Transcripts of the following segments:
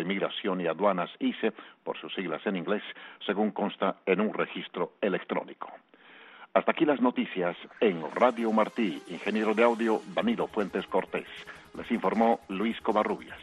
de Inmigración y Aduanas, ICE, por sus siglas en inglés, según consta en un registro electrónico. Hasta aquí las noticias en Radio Martí. Ingeniero de audio, Danilo Fuentes Cortés. Les informó Luis Covarrubias.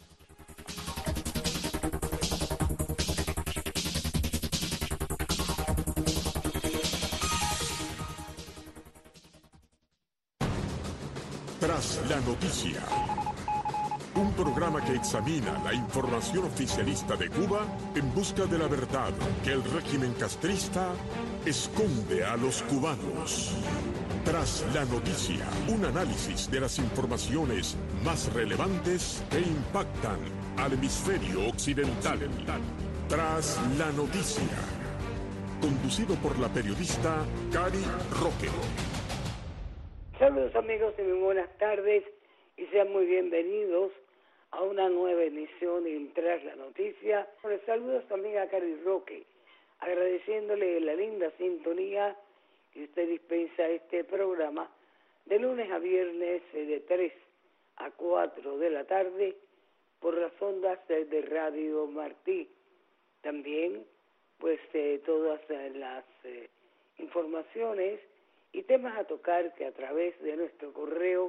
Tras la noticia, un programa que examina la información oficialista de Cuba en busca de la verdad que el régimen castrista esconde a los cubanos. Tras la noticia, un análisis de las informaciones más relevantes que impactan al hemisferio occidental. Tras la noticia, conducido por la periodista Cari Roque. Saludos amigos y muy buenas tardes y sean muy bienvenidos a una nueva emisión en Tras la Noticia. Les saludo a su amiga Cari Roque, agradeciéndole la linda sintonía que usted dispensa a este programa de lunes a viernes de 3 a 4 de la tarde por las ondas de Radio Martí. También pues todas las informaciones y temas a tocar que a través de nuestro correo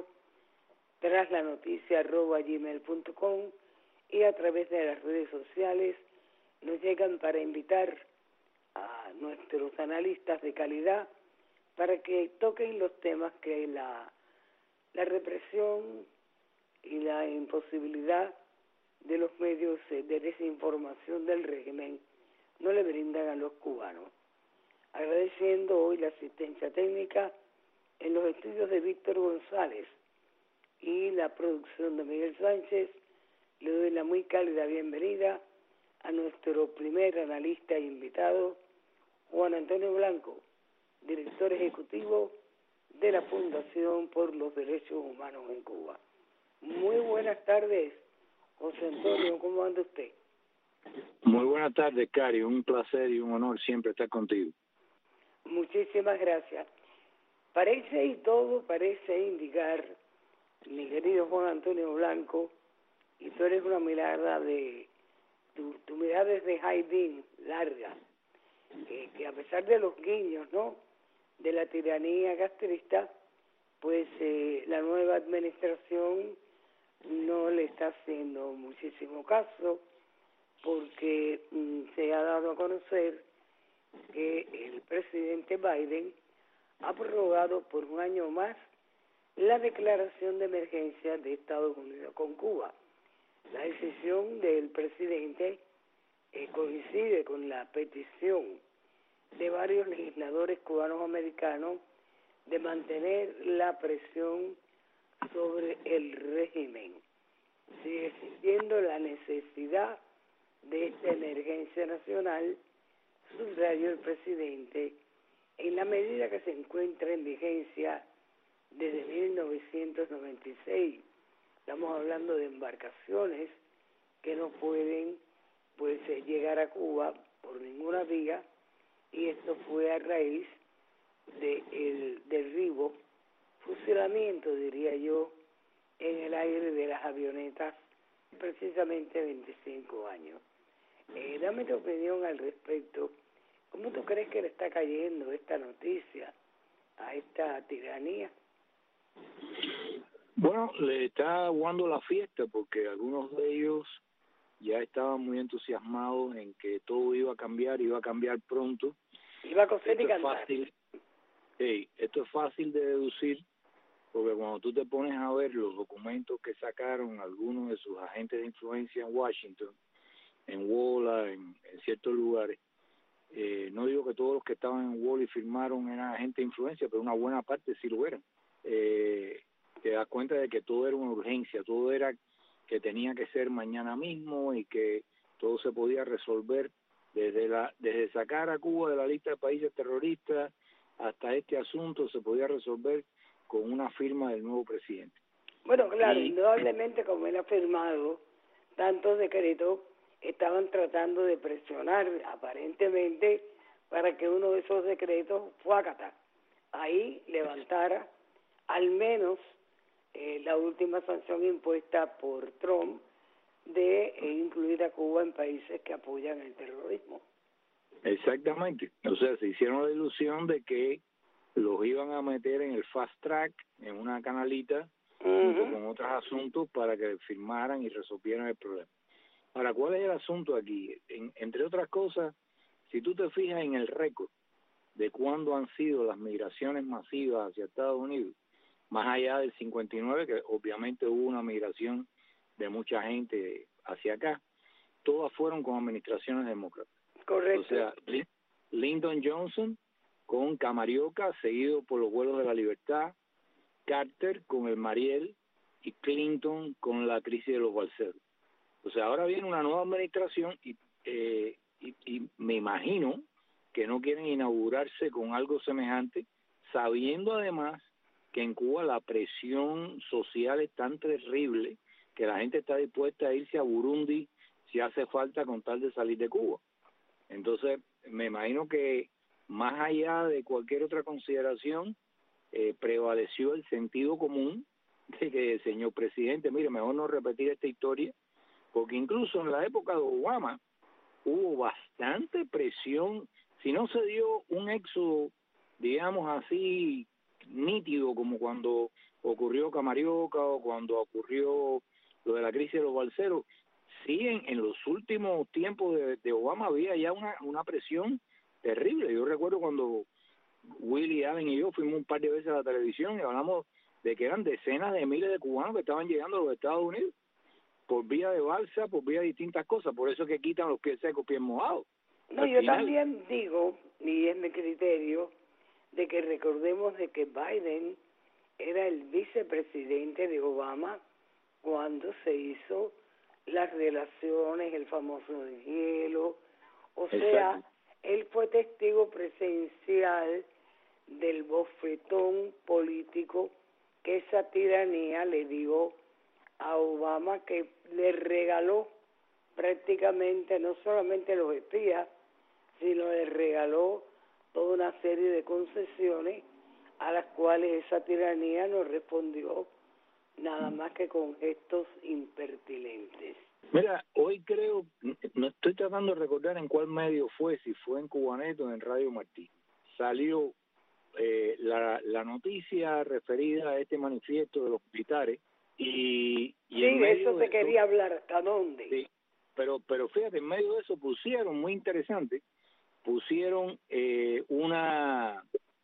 traslanoticia@gmail.com y a través de las redes sociales nos llegan para invitar a nuestros analistas de calidad para que toquen los temas que la represión y la imposibilidad de los medios de desinformación del régimen no le brindan a los cubanos. Agradeciendo hoy la asistencia técnica en los estudios de Víctor González y la producción de Miguel Sánchez, le doy la muy cálida bienvenida a nuestro primer analista e invitado, Juan Antonio Blanco, director ejecutivo de la Fundación por los Derechos Humanos en Cuba. Muy buenas tardes, José Antonio, ¿cómo anda usted? Muy buenas tardes, Cari, un placer y un honor siempre estar contigo. Muchísimas gracias. Parece indicar, mi querido Juan Antonio Blanco, y tú eres una mirada tu mirada es de high beam, larga, que a pesar de los guiños, ¿no?, de la tiranía castrista, pues la nueva administración no le está haciendo muchísimo caso, porque se ha dado a conocer que el presidente Biden ha prorrogado por un año más la declaración de emergencia de Estados Unidos con Cuba. La decisión del presidente coincide con la petición de varios legisladores cubanos-americanos de mantener la presión sobre el régimen. Sigue existiendo la necesidad de esta emergencia nacional, subrayó el presidente, en la medida que se encuentra en vigencia desde 1996. Estamos hablando de embarcaciones que no pueden llegar a Cuba por ninguna vía, y esto fue a raíz del derribo, fusilamiento diría yo, en el aire de las avionetas, precisamente 25 años. Dame tu opinión al respecto. ¿Cómo tú crees que le está cayendo esta noticia a esta tiranía? Bueno, le está aguando la fiesta porque algunos de ellos ya estaban muy entusiasmados en que todo iba a cambiar pronto. Iba a coser y cantar. Esto es fácil de deducir porque cuando tú te pones a ver los documentos que sacaron algunos de sus agentes de influencia en Washington, en WOLA, en ciertos lugares, no digo que todos los que estaban en WOLA y firmaron eran agentes de influencia, pero una buena parte sí lo eran. Te das cuenta de que todo era una urgencia, todo era que tenía que ser mañana mismo y que todo se podía resolver desde sacar a Cuba de la lista de países terroristas hasta este asunto se podía resolver con una firma del nuevo presidente. Bueno, claro, indudablemente como él ha firmado tantos decretos, estaban tratando de presionar aparentemente para que uno de esos decretos, fuácata, ahí levantara al menos la última sanción impuesta por Trump de incluir a Cuba en países que apoyan el terrorismo. Exactamente. O sea, se hicieron la ilusión de que los iban a meter en el fast track, en una canalita, junto con otros asuntos para que firmaran y resolvieran el problema. Ahora, ¿cuál es el asunto aquí? Entre otras cosas, si tú te fijas en el récord de cuándo han sido las migraciones masivas hacia Estados Unidos, más allá del 59, que obviamente hubo una migración de mucha gente hacia acá, todas fueron con administraciones demócratas. Correcto. O sea, Lyndon Johnson con Camarioca, seguido por los vuelos de la libertad, Carter con el Mariel y Clinton con la crisis de los balseros. O sea, ahora viene una nueva administración y me imagino que no quieren inaugurarse con algo semejante, sabiendo además que en Cuba la presión social es tan terrible que la gente está dispuesta a irse a Burundi si hace falta con tal de salir de Cuba. Entonces, me imagino que más allá de cualquier otra consideración, prevaleció el sentido común de que, señor presidente, mire, mejor no repetir esta historia, porque incluso en la época de Obama hubo bastante presión. Si no se dio un éxodo, digamos así, nítido, como cuando ocurrió Camarioca o cuando ocurrió lo de la crisis de los balseros, sí, en los últimos tiempos de Obama había ya una presión terrible. Yo recuerdo cuando Willie Allen y yo fuimos un par de veces a la televisión y hablamos de que eran decenas de miles de cubanos que estaban llegando a los Estados Unidos por vía de balsa, por vía de distintas cosas. Por eso es que quitan los pies secos, pies mojados. No, yo también digo, y es mi criterio, de que recordemos de que Biden era el vicepresidente de Obama cuando se hizo las relaciones, el famoso hielo. O sea, él fue testigo presencial del bofetón político que esa tiranía le dio a Obama, que le regaló prácticamente no solamente los espías, sino le regaló toda una serie de concesiones a las cuales esa tiranía no respondió nada más que con gestos impertinentes. Mira, hoy creo, no estoy tratando de recordar en cuál medio fue, si fue en Cubanet o en Radio Martí, salió la noticia referida a este manifiesto de los militares y sí, de eso te quería hablar, ¿hasta dónde? Sí, pero fíjate, en medio de eso pusieron, muy interesante, pusieron una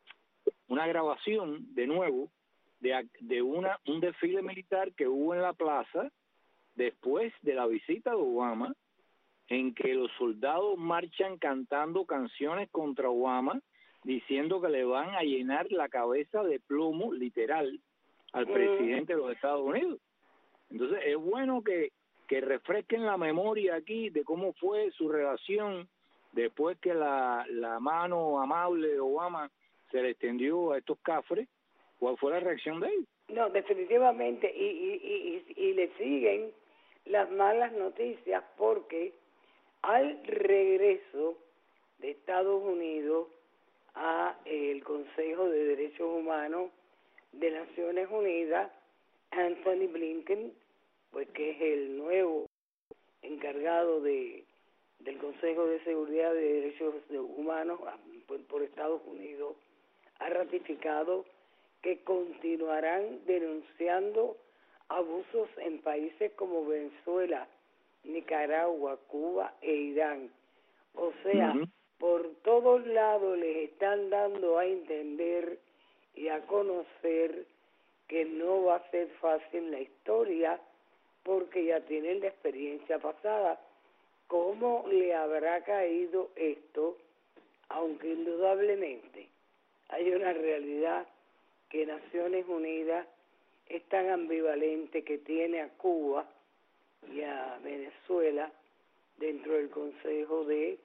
grabación de nuevo de un desfile militar que hubo en la plaza después de la visita de Obama, en que los soldados marchan cantando canciones contra Obama, diciendo que le van a llenar la cabeza de plomo, literal, al presidente de los Estados Unidos. Entonces, es bueno que refresquen la memoria aquí de cómo fue su relación después que la mano amable de Obama se le extendió a estos cafres. ¿Cuál fue la reacción de ellos? No, definitivamente, y le siguen las malas noticias, porque al regreso de Estados Unidos a el Consejo de Derechos Humanos de Naciones Unidas, Anthony Blinken, pues que es el nuevo encargado del Consejo de Seguridad de Derechos Humanos por Estados Unidos, ha ratificado que continuarán denunciando abusos en países como Venezuela, Nicaragua, Cuba e Irán. O sea, por todos lados les están dando a entender y a conocer que no va a ser fácil la historia, porque ya tienen la experiencia pasada. ¿Cómo le habrá caído esto? Aunque indudablemente hay una realidad que Naciones Unidas es tan ambivalente, que tiene a Cuba y a Venezuela dentro del Consejo de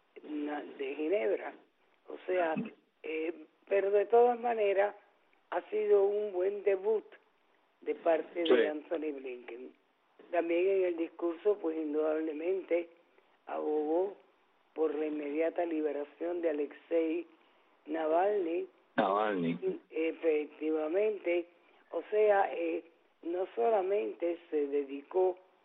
Ginebra. O sea, pero de todas maneras ha sido un buen debut de parte de Anthony Blinken. También en el discurso, pues indudablemente abogó por la inmediata liberación de Alexei Navalny. Efectivamente, o sea, no solamente se dedicó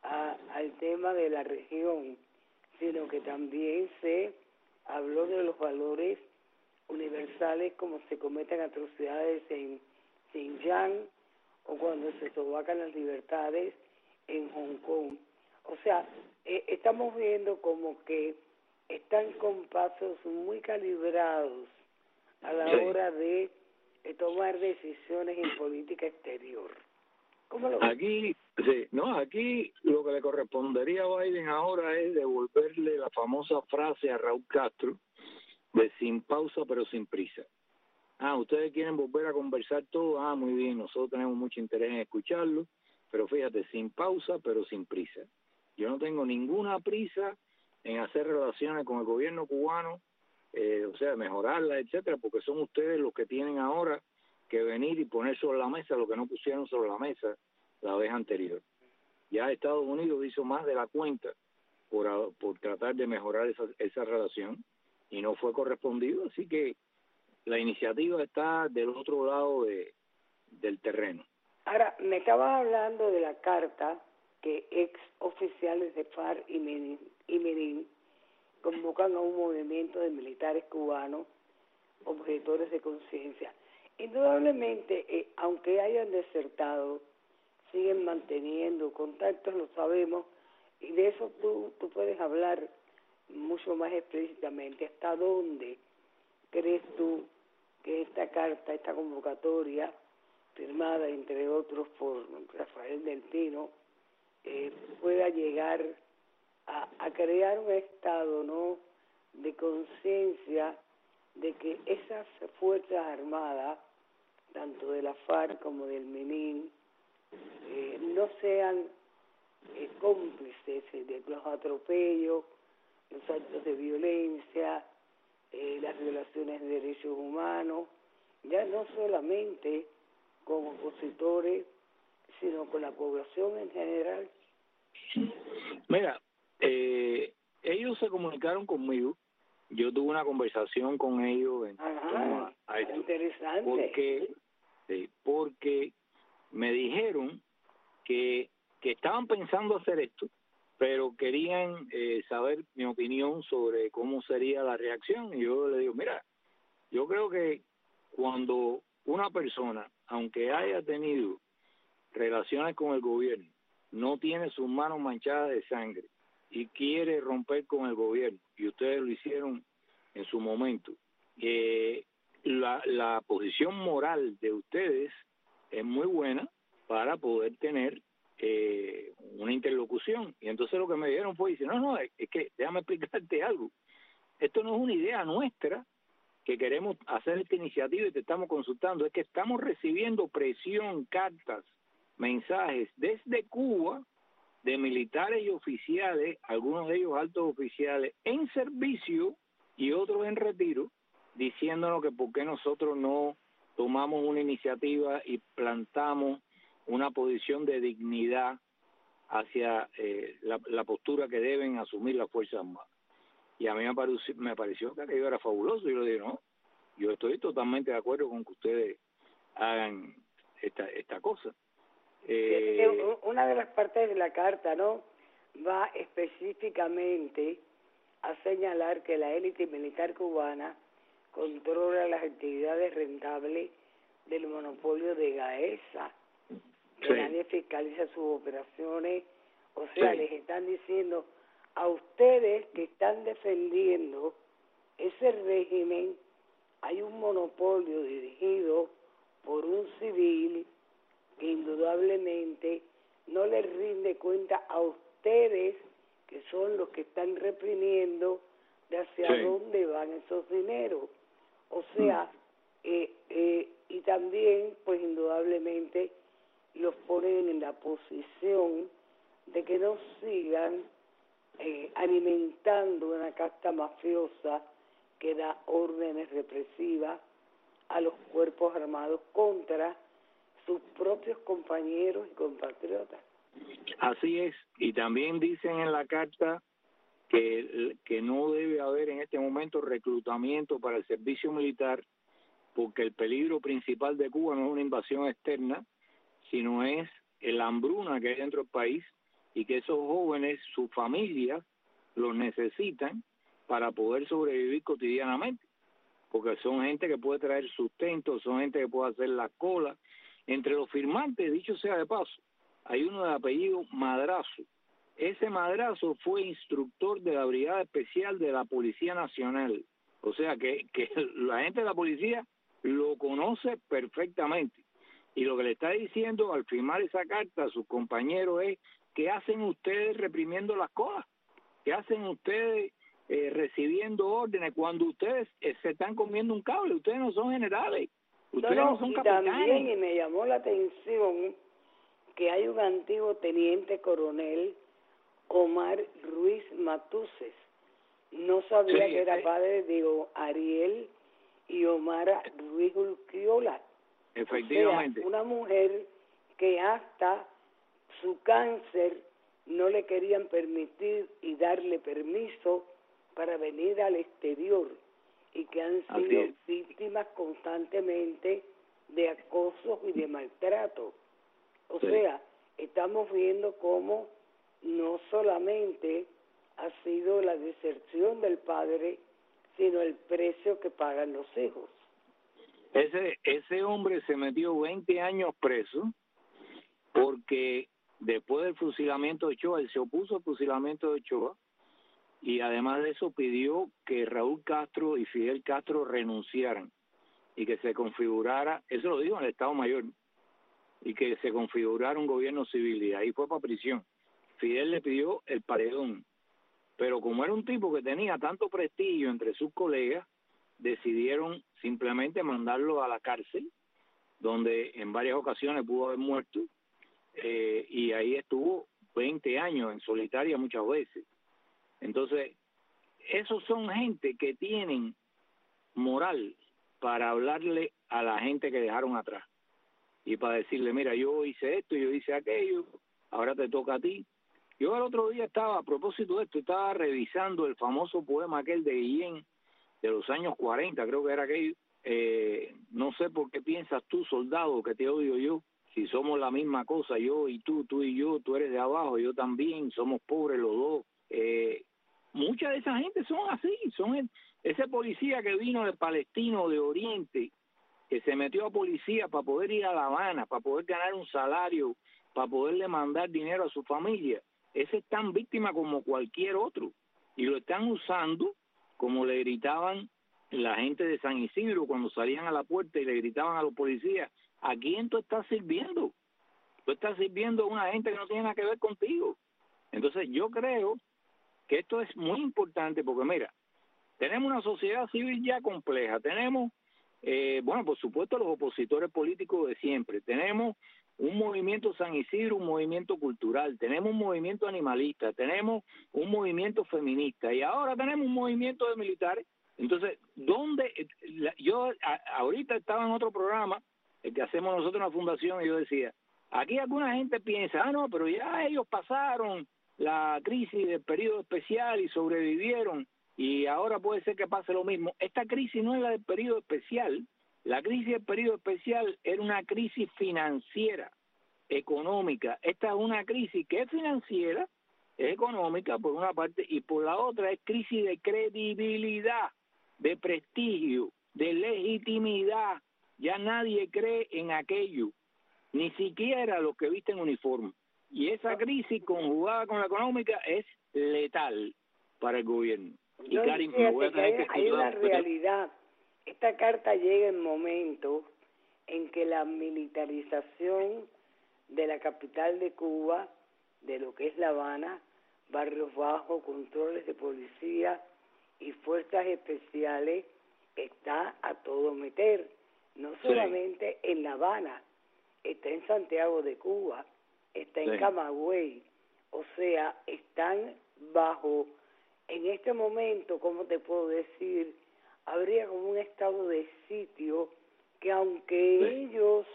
al tema de la región, sino que también se habló de los valores universales, como se cometen atrocidades en Xinjiang o cuando se sobacan las libertades en Hong Kong. O sea, estamos viendo como que están con pasos muy calibrados a la hora de tomar decisiones en política exterior. ¿Cómo lo ves? Aquí lo que le correspondería a Biden ahora es devolverle la famosa frase a Raúl Castro de sin pausa pero sin prisa. Ustedes quieren volver a conversar todo, muy bien, nosotros tenemos mucho interés en escucharlo, pero fíjate, sin pausa pero sin prisa. Yo no tengo ninguna prisa en hacer relaciones con el gobierno cubano, o sea, mejorarla, etcétera, porque son ustedes los que tienen ahora que venir y poner sobre la mesa lo que no pusieron sobre la mesa la vez anterior. Ya Estados Unidos hizo más de la cuenta por tratar de mejorar esa relación y no fue correspondido, así que la iniciativa está del otro lado del terreno. Ahora, me estabas hablando de la carta que ex oficiales de FARC y MENIN convocan a un movimiento de militares cubanos objetores de conciencia. Indudablemente, aunque hayan desertado, siguen manteniendo contactos, lo sabemos, y de eso tú puedes hablar mucho más explícitamente. ¿Hasta dónde crees tú que esta carta, esta convocatoria, firmada entre otros por Rafael del Pino, pueda llegar a crear un estado, ¿no?, de conciencia de que esas fuerzas armadas, tanto de la FARC como del MENIN, no sean cómplices de los atropellos, los actos de violencia, las violaciones de derechos humanos, ya no solamente con opositores, sino con la población en general? Mira, ellos se comunicaron conmigo. Yo tuve una conversación con ellos en torno a esto. Interesante. Porque me dijeron que estaban pensando hacer esto, pero querían saber mi opinión sobre cómo sería la reacción. Y yo le digo, mira, yo creo que cuando una persona, aunque haya tenido relaciones con el gobierno, no tiene sus manos manchadas de sangre y quiere romper con el gobierno, y ustedes lo hicieron en su momento, la posición moral de ustedes es muy buena para poder tener una interlocución. Y entonces lo que me dijeron fue, dice, no, es que déjame explicarte algo. Esto no es una idea nuestra que queremos hacer esta iniciativa y te estamos consultando, es que estamos recibiendo presión, cartas, mensajes desde Cuba de militares y oficiales, algunos de ellos altos oficiales en servicio y otros en retiro, diciéndonos que por qué nosotros no tomamos una iniciativa y plantamos una posición de dignidad hacia la postura que deben asumir las Fuerzas Armadas. Y a mí me pareció que aquello era fabuloso. Y yo le dije, no, yo estoy totalmente de acuerdo con que ustedes hagan esta cosa. Una de las partes de la carta, ¿no?, va específicamente a señalar que la élite militar cubana controla las actividades rentables del monopolio de Gaesa, que nadie fiscaliza sus operaciones. O sea, les están diciendo a ustedes que están defendiendo ese régimen, hay un monopolio dirigido por un civil que indudablemente no les rinde cuenta a ustedes, que son los que están reprimiendo, de hacia dónde van esos dineros. O sea, y también, pues indudablemente, los ponen en la posición de que no sigan alimentando una casta mafiosa que da órdenes represivas a los cuerpos armados contra sus propios compañeros y compatriotas. Así es, y también dicen en la carta que no debe haber en este momento reclutamiento para el servicio militar, porque el peligro principal de Cuba no es una invasión externa, sino es la hambruna que hay dentro del país y que esos jóvenes, sus familias, los necesitan para poder sobrevivir cotidianamente, porque son gente que puede traer sustento, son gente que puede hacer la cola. Entre los firmantes, dicho sea de paso, hay uno de apellido Madrazo. Ese Madrazo fue instructor de la Brigada Especial de la Policía Nacional. O sea que la gente de la policía lo conoce perfectamente. Y lo que le está diciendo al firmar esa carta a sus compañeros es: ¿qué hacen ustedes reprimiendo las cosas? ¿Qué hacen ustedes recibiendo órdenes cuando ustedes se están comiendo un cable? Ustedes no son generales, ustedes no son capitanes. También, y me llamó la atención que hay un antiguo teniente coronel, Omar Ruiz Matuses. No sabía que era padre de Ariel y Omar Ruiz Urquiola. Efectivamente. O sea, una mujer que hasta su cáncer no le querían permitir y darle permiso para venir al exterior, y que han sido víctimas constantemente de acoso y de maltrato. O sea, estamos viendo cómo no solamente ha sido la deserción del padre, sino el precio que pagan los hijos. Ese hombre se metió 20 años preso porque después del fusilamiento de Ochoa, él se opuso al fusilamiento de Ochoa, y además de eso pidió que Raúl Castro y Fidel Castro renunciaran y que se configurara, eso lo dijo en el Estado Mayor, y que se configurara un gobierno civil, y ahí fue para prisión. Fidel le pidió el paredón, pero como era un tipo que tenía tanto prestigio entre sus colegas, decidieron simplemente mandarlo a la cárcel, donde en varias ocasiones pudo haber muerto, y ahí estuvo 20 años en solitaria muchas veces. Entonces, esos son gente que tienen moral para hablarle a la gente que dejaron atrás y para decirle: mira, yo hice esto, yo hice aquello, ahora te toca a ti. Yo el otro día estaba, a propósito de esto, estaba revisando el famoso poema aquel de Guillén de los años 40, creo que era aquello. No sé por qué piensas tú, soldado, que te odio yo, si somos la misma cosa, yo y tú y yo, tú eres de abajo, yo también, somos pobres los dos. Mucha de esa gente son así, son ese policía que vino de Palestino, de Oriente, que se metió a policía para poder ir a La Habana, para poder ganar un salario, para poderle mandar dinero a su familia. Ese es tan víctima como cualquier otro, y lo están usando como le gritaban la gente de San Isidro cuando salían a la puerta y le gritaban a los policías: ¿a quién tú estás sirviendo? Tú estás sirviendo a una gente que no tiene nada que ver contigo. Entonces yo creo que esto es muy importante porque, mira, tenemos una sociedad civil ya compleja, tenemos, bueno, por supuesto, los opositores políticos de siempre, tenemos un movimiento San Isidro, un movimiento cultural, tenemos un movimiento animalista, tenemos un movimiento feminista, y ahora tenemos un movimiento de militares. Entonces, ¿dónde? Ahorita estaba en otro programa, el que hacemos nosotros en la fundación, y yo decía, aquí alguna gente piensa: no, pero ya ellos pasaron la crisis del periodo especial y sobrevivieron, y ahora puede ser que pase lo mismo. Esta crisis no es la del periodo especial. La crisis del periodo especial era una crisis financiera, económica. Esta es una crisis que es financiera, es económica por una parte, y por la otra es crisis de credibilidad, de prestigio, de legitimidad. Ya nadie cree en aquello, ni siquiera los que visten uniforme. Y esa crisis conjugada con la económica es letal para el gobierno. Y Karin, me voy a tener que hay una realidad. Esta carta llega en momentos en que la militarización de la capital de Cuba, de lo que es La Habana, barrios bajos, controles de policía y fuerzas especiales, está a todo meter. No solamente en La Habana, está en Santiago de Cuba, está en Camagüey. O sea, están bajo, en este momento, ¿cómo te puedo decir? Habría como un estado de sitio que, aunque ellos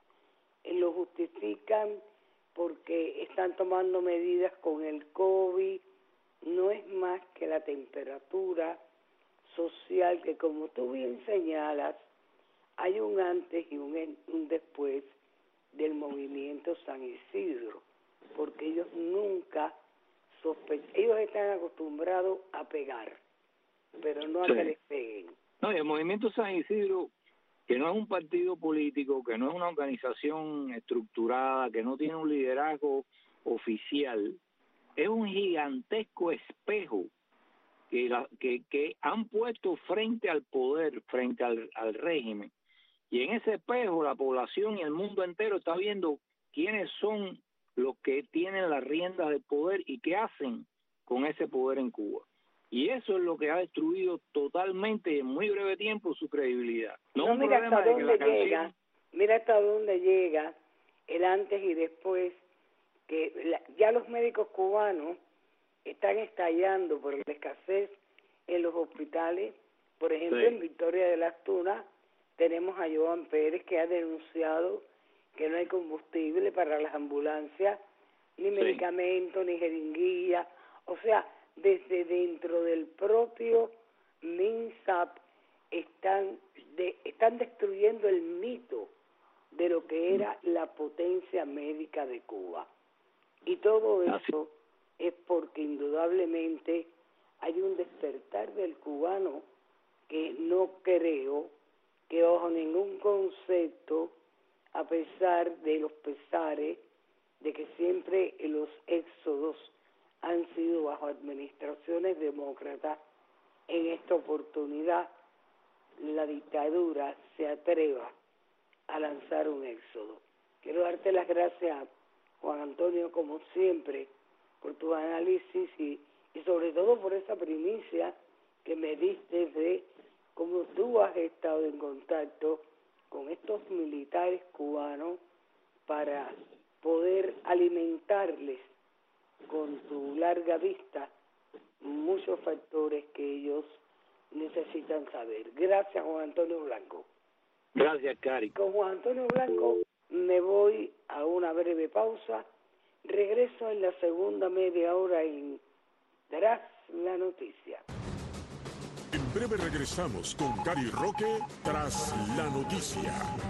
lo justifican porque están tomando medidas con el COVID, no es más que la temperatura social que, como tú bien señalas, hay un antes y un después del movimiento San Isidro. porque ellos nunca ellos están acostumbrados a pegar, pero no a que les peguen. No, y el Movimiento San Isidro, que no es un partido político, que no es una organización estructurada, que no tiene un liderazgo oficial, es un gigantesco espejo que han puesto frente al poder, frente al régimen. Y en ese espejo la población y el mundo entero está viendo quiénes son los que tienen las riendas del poder y qué hacen con ese poder en Cuba. Y eso es lo que ha destruido totalmente y en muy breve tiempo su credibilidad. Mira hasta dónde llega el antes y después, que ya los médicos cubanos están estallando por la escasez en los hospitales. Por ejemplo, en Victoria de las Tunas tenemos a Joan Pérez, que ha denunciado que no hay combustible para las ambulancias, ni medicamentos, ni jeringuillas. O sea, desde dentro del propio MINSAP están destruyendo el mito de lo que era la potencia médica de Cuba. Y todo eso es porque indudablemente hay un despertar del cubano que no creo que bajo ningún concepto, a pesar de los pesares de que siempre los éxodos han sido bajo administraciones demócratas, en esta oportunidad la dictadura se atreva a lanzar un éxodo. Quiero darte las gracias, Juan Antonio, como siempre, por tu análisis y sobre todo por esa primicia que me diste de cómo tú has estado en contacto con estos militares cubanos para poder alimentarles con tu larga vista muchos factores que ellos necesitan saber. Gracias, Juan Antonio Blanco. Gracias, Cari. Con Juan Antonio Blanco me voy a una breve pausa. Regreso en la segunda media hora en Tras la Noticia. En breve regresamos con Cari Roque Tras la Noticia.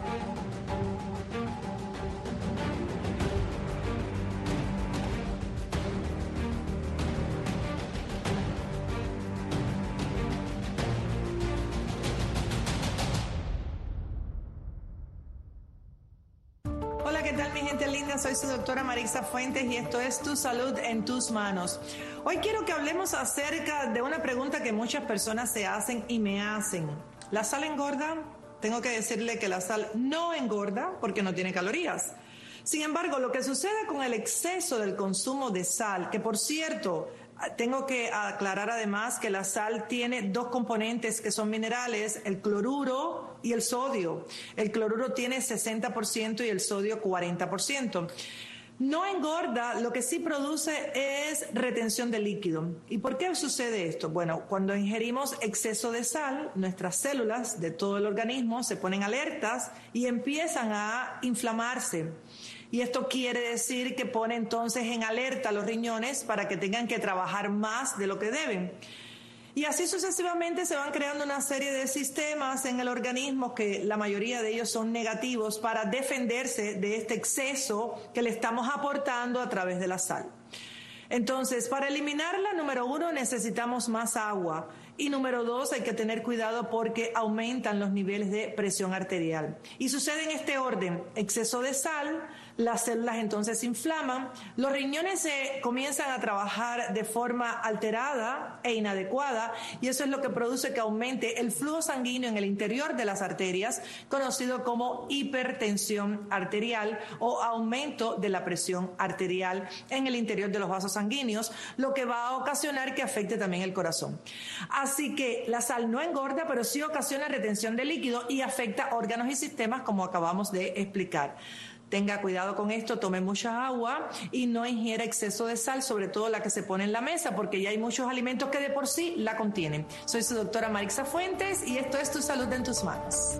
Hola, ¿qué tal mi gente linda? Soy su doctora Marixa Fuentes y esto es Tu Salud en Tus Manos. Hoy quiero que hablemos acerca de una pregunta que muchas personas se hacen y me hacen. ¿La sal engorda? Tengo que decirle que la sal no engorda porque no tiene calorías. Sin embargo, lo que sucede con el exceso del consumo de sal, que por cierto, tengo que aclarar además que la sal tiene dos componentes que son minerales, el cloruro y el sodio. El cloruro tiene 60% y el sodio 40%. No engorda, lo que sí produce es retención de líquido. ¿Y por qué sucede esto? Bueno, cuando ingerimos exceso de sal, nuestras células de todo el organismo se ponen alertas y empiezan a inflamarse. Y esto quiere decir que pone entonces en alerta a los riñones para que tengan que trabajar más de lo que deben. Y así sucesivamente se van creando una serie de sistemas en el organismo que la mayoría de ellos son negativos para defenderse de este exceso que le estamos aportando a través de la sal. Entonces, para eliminarla, número 1, necesitamos más agua. Y número 2, hay que tener cuidado porque aumentan los niveles de presión arterial. Y sucede en este orden: exceso de sal, las células entonces se inflaman, los riñones se comienzan a trabajar de forma alterada e inadecuada, y eso es lo que produce que aumente el flujo sanguíneo en el interior de las arterias, conocido como hipertensión arterial o aumento de la presión arterial en el interior de los vasos sanguíneos, lo que va a ocasionar que afecte también el corazón. Así que la sal no engorda, pero sí ocasiona retención de líquido y afecta órganos y sistemas, como acabamos de explicar. Tenga cuidado con esto, tome mucha agua y no ingiera exceso de sal, sobre todo la que se pone en la mesa, porque ya hay muchos alimentos que de por sí la contienen. Soy su doctora Marixa Fuentes y esto es Tu Salud en Tus Manos.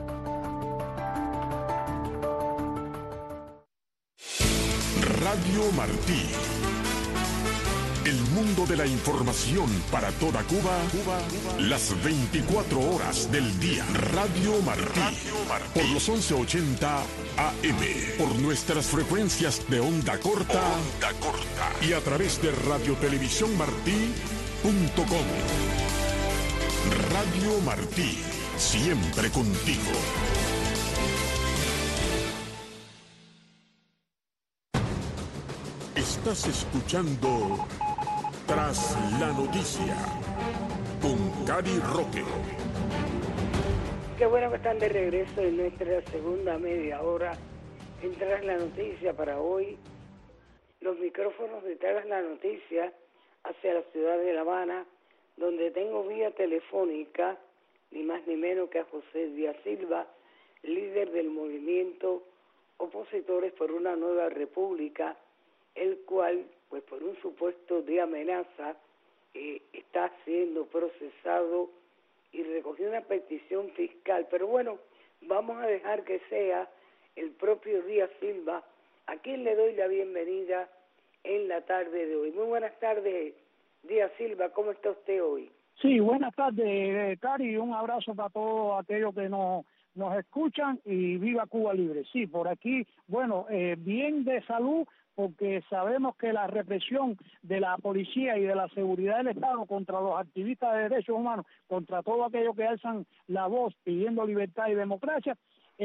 Radio Martí, el mundo de la información para toda Cuba, las 24 horas del día. Radio Martí, por los 1180 AM, por nuestras frecuencias de onda corta, y a través de radiotelevisiónmartí.com. Radio Martí, siempre contigo. Estás escuchando Tras la Noticia con Cari Roque. Qué bueno que están de regreso en nuestra segunda media hora en Tras la Noticia para hoy. Los micrófonos de Tras la Noticia hacia la ciudad de La Habana, donde tengo vía telefónica ni más ni menos que a José Díaz Silva, líder del movimiento Opositores por una Nueva República, el cual, pues por un supuesto de amenaza, está siendo procesado y recogió una petición fiscal. Pero bueno, vamos a dejar que sea el propio Díaz Silva a quien le doy la bienvenida en la tarde de hoy. Muy buenas tardes, Díaz Silva, ¿cómo está usted hoy? Sí, buenas tardes, Cari, un abrazo para todos aquellos que nos escuchan y viva Cuba Libre. Sí, por aquí, bueno, bien de salud, porque sabemos que la represión de la policía y de la seguridad del Estado contra los activistas de derechos humanos, contra todo aquello que alzan la voz pidiendo libertad y democracia,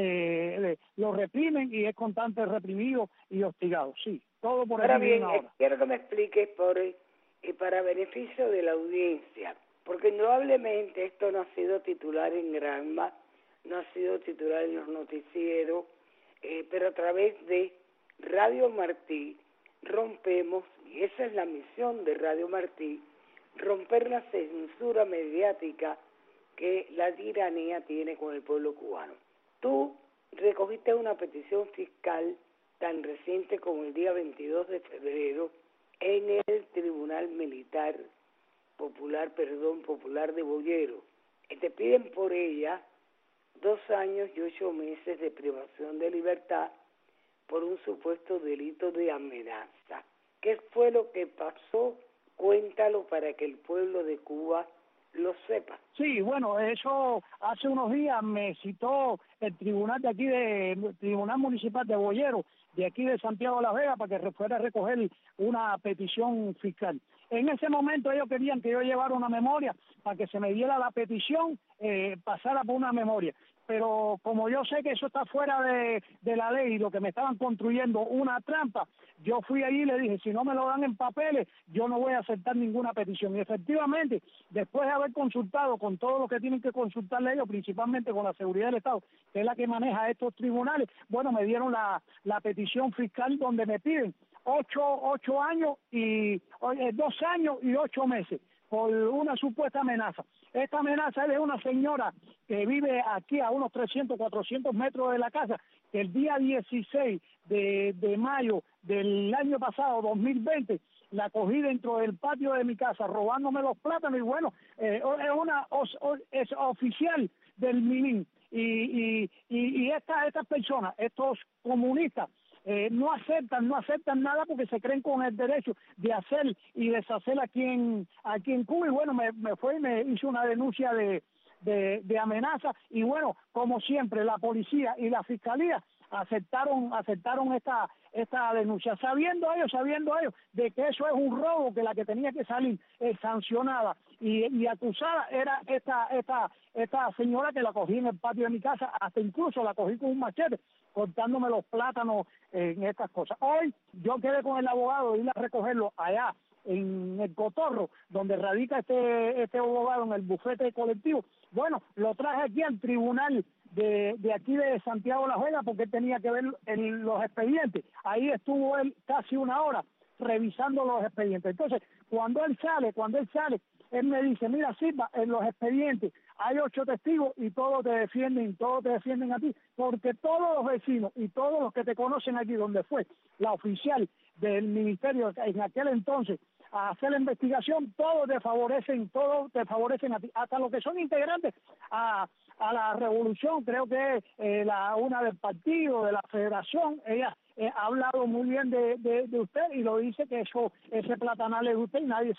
lo reprimen y es constante reprimido y hostigado. Sí, todo por ahora aquí bien, ahora. Quiero que me expliques para beneficio de la audiencia, porque indudablemente esto no ha sido titular en Granma, no ha sido titular en los noticieros, pero a través de Radio Martí rompemos, y esa es la misión de Radio Martí, romper la censura mediática que la tiranía tiene con el pueblo cubano. Tú recogiste una petición fiscal tan reciente como el día 22 de febrero en el Tribunal Militar Popular de Boyero. Te piden por ella 2 años y 8 meses de privación de libertad por un supuesto delito de amenaza. ¿Qué fue lo que pasó? Cuéntalo para que el pueblo de Cuba lo sepa. Sí, bueno, eso hace unos días me citó el tribunal de aquí, el Tribunal Municipal de Boyero, de aquí de Santiago de Las Vegas, para que fuera a recoger una petición fiscal. En ese momento ellos querían que yo llevara una memoria para que se me diera la petición, pasara por una memoria. Pero como yo sé que eso está fuera de la ley y lo que me estaban construyendo una trampa, yo fui allí y le dije, si no me lo dan en papeles, yo no voy a aceptar ninguna petición. Y efectivamente, después de haber consultado con todo lo que tienen que consultarle ellos, principalmente con la seguridad del Estado, que es la que maneja estos tribunales, bueno, me dieron la petición fiscal donde me piden 8 años y 2 años y 8 meses por una supuesta amenaza. Esta amenaza es de una señora que vive aquí a unos 300, 400 metros de la casa, que el día 16 de mayo del año pasado, 2020, la cogí dentro del patio de mi casa robándome los plátanos y bueno, es oficial del MILIN y estas personas, estos comunistas, no aceptan nada porque se creen con el derecho de hacer y deshacer aquí en Cuba. Y bueno, me fue y me hizo una denuncia de amenaza y bueno, como siempre, la policía y la fiscalía aceptaron esta denuncia, sabiendo ellos de que eso es un robo, que la que tenía que salir sancionada y acusada era esta señora, que la cogí en el patio de mi casa, hasta incluso la cogí con un machete cortándome los plátanos en estas cosas. Hoy yo quedé con el abogado de ir a recogerlo allá en el Cotorro, donde radica este abogado en el bufete colectivo. Bueno, lo traje aquí al tribunal de aquí de Santiago de Las Vegas porque él tenía que ver los expedientes. Ahí estuvo él casi 1 hora revisando los expedientes. Entonces, cuando él sale, él me dice, mira Silva, en los expedientes hay 8 testigos y todos te defienden a ti, porque todos los vecinos y todos los que te conocen aquí, donde fue la oficial del ministerio en aquel entonces a hacer la investigación, todos te favorecen a ti, hasta los que son integrantes a la revolución, creo que una del partido, de la federación, ha hablado muy bien de usted y lo dice que ese platanal es de usted y nadie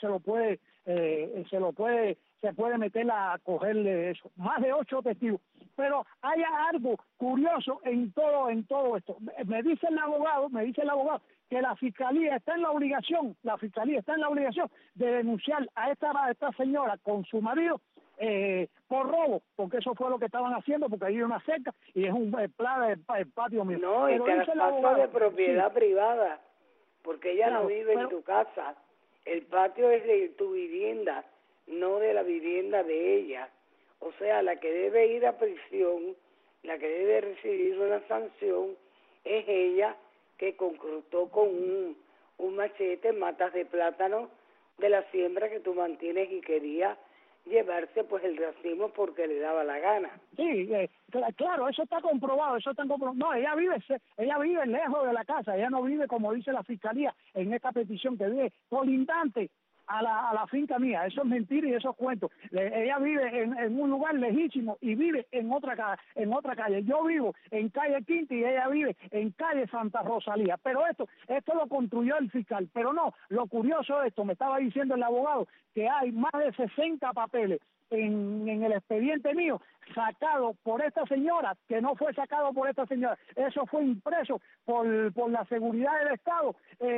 se puede meter a cogerle eso. Más de 8 testigos. Pero hay algo curioso en todo esto. Me dice el abogado que la fiscalía está en la obligación de denunciar a esta señora con su marido por robo, porque eso fue lo que estaban haciendo, porque ahí hay una cerca y es un el patio mío. No, y traspaso de propiedad privada, porque ella no vive en tu casa. El patio es de tu vivienda, no de la vivienda de ella. O sea, la que debe ir a prisión, la que debe recibir una sanción, es ella, que concretó con un machete matas de plátano de la siembra que tú mantienes y quería llevarse pues el racimo porque le daba la gana. Sí, claro, eso está comprobado, No, ella vive lejos de la casa, ella no vive, como dice la fiscalía, en esta petición, que vive colindante a la finca mía. Eso es mentira y eso es cuento. Ella vive en un lugar lejísimo y vive en otra calle. Yo vivo en calle Quinta y ella vive en calle Santa Rosalía. Pero esto lo construyó el fiscal. Pero no, lo curioso de esto, me estaba diciendo el abogado, que hay más de 60 papeles en el expediente mío sacado por esta señora, que no fue sacado por esta señora, eso fue impreso por la seguridad del Estado,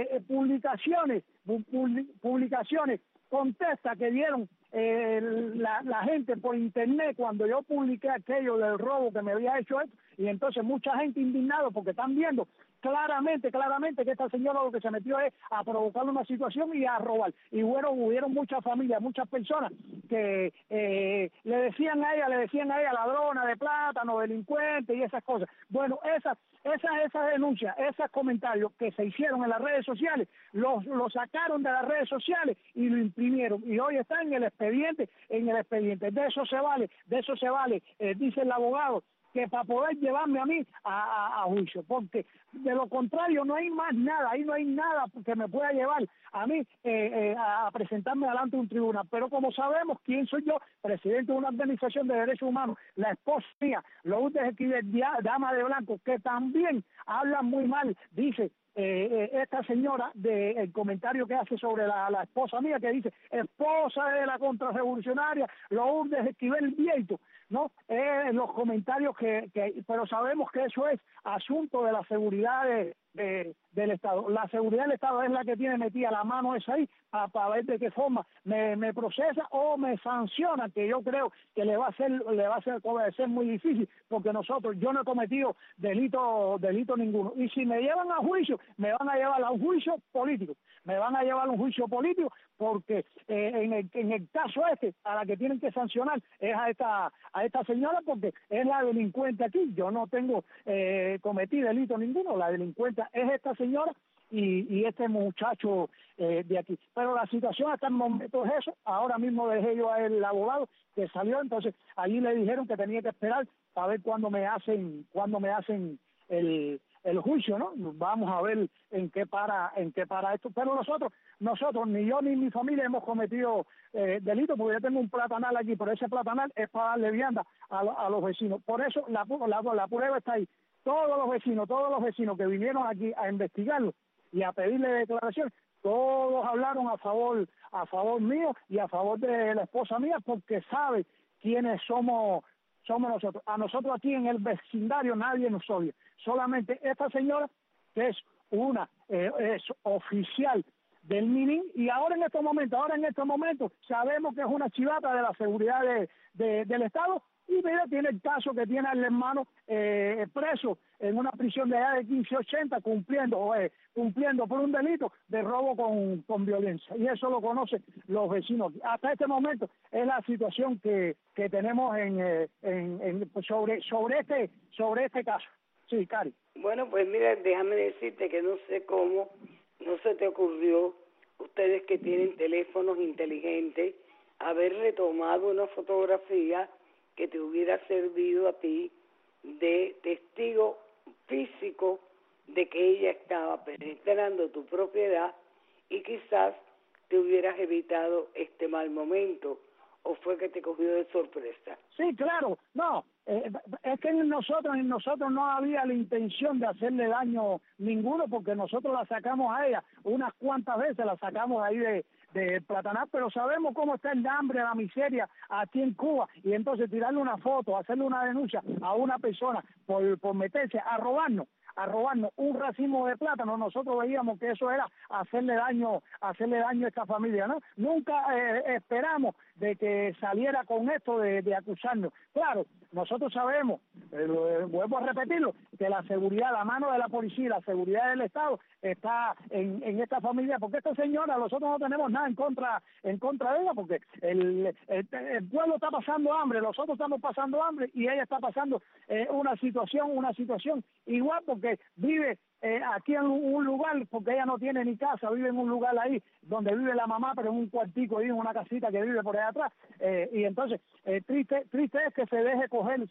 publicaciones, contesta que dieron la gente por internet cuando yo publiqué aquello del robo que me había hecho esto, y entonces mucha gente indignado porque están viendo claramente que esta señora lo que se metió es a provocar una situación y a robar. Y bueno, hubieron muchas familias, muchas personas que le decían a ella ladrona de plátano, delincuente y esas cosas. Bueno, esas denuncias, esos comentarios que se hicieron en las redes sociales, los sacaron de las redes sociales y lo imprimieron. Y hoy está en el expediente. De eso se vale, dice el abogado, que para poder llevarme a mí a juicio, porque de lo contrario no hay más nada, ahí no hay nada que me pueda llevar a mí a presentarme delante de un tribunal. Pero como sabemos quién soy yo, presidente de una organización de derechos humanos, la esposa mía, Lourdes Esquivel, dama de blanco, que también habla muy mal, dice esta señora, el comentario que hace sobre la esposa mía, que dice esposa de la contrarrevolucionaria Lourdes Esquivel Vieito, ¿no? Los comentarios pero sabemos que eso es asunto de la seguridad del Estado. La seguridad del Estado es la que tiene metida la mano esa ahí para ver de qué forma me procesa o me sanciona, que yo creo que le va a ser muy difícil, porque yo no he cometido delito ninguno. Y si me llevan a juicio, me van a llevar a un juicio político. Porque en el caso a la que tienen que sancionar es a esta señora, porque es la delincuente aquí. Yo no tengo cometido delito ninguno, la delincuente es esta señora y este muchacho de aquí. Pero la situación hasta el momento es eso. Ahora mismo dejé yo al abogado que salió, entonces allí le dijeron que tenía que esperar a ver cuándo me hacen el juicio, ¿no? Vamos a ver en qué para esto. Pero nosotros, ni yo ni mi familia hemos cometido delito, porque yo tengo un platanal aquí, pero ese platanal es para darle vianda a los vecinos. Por eso la prueba está ahí. Todos los vecinos que vinieron aquí a investigarlo y a pedirle declaración, todos hablaron a favor mío y a favor de la esposa mía, porque sabe quiénes somos nosotros. A nosotros aquí en el vecindario nadie nos odia, solamente esta señora, que es es oficial del MININ, y ahora en estos momentos sabemos que es una chivata de la seguridad del Estado. Y mira, tiene el caso que tiene al hermano preso en una prisión de edad de 1580 cumpliendo por un delito de robo con violencia, y eso lo conocen los vecinos. Hasta este momento es la situación que tenemos sobre este caso. Sí, Cari. Bueno, pues mira, déjame decirte que no sé cómo no se te ocurrió, ustedes que tienen teléfonos inteligentes, haberle tomado una fotografía que te hubiera servido a ti de testigo físico de que ella estaba penetrando tu propiedad, y quizás te hubieras evitado este mal momento. o fue que te cogió de sorpresa? Sí, claro, no, es que en nosotros no había la intención de hacerle daño ninguno, porque nosotros la sacamos a ella unas cuantas veces, la sacamos ahí de Platanar, pero sabemos cómo está el hambre, la miseria aquí en Cuba, y entonces tirarle una foto, hacerle una denuncia a una persona por meterse a robarnos un racimo de plátano, nosotros veíamos que eso era hacerle daño a esta familia, ¿no? Nunca esperamos de que saliera con esto de acusarnos. Claro, nosotros sabemos, vuelvo a repetirlo, que la seguridad, la mano de la policía y la seguridad del Estado está en esta familia, porque esta señora, nosotros no tenemos nada en contra de ella, porque el pueblo está pasando hambre, nosotros estamos pasando hambre y ella está pasando una situación igual, porque vive aquí en un lugar, porque ella no tiene ni casa, vive en un lugar ahí donde vive la mamá, pero en un cuartico ahí, en una casita que vive por allá atrás, y entonces triste es que se deje coger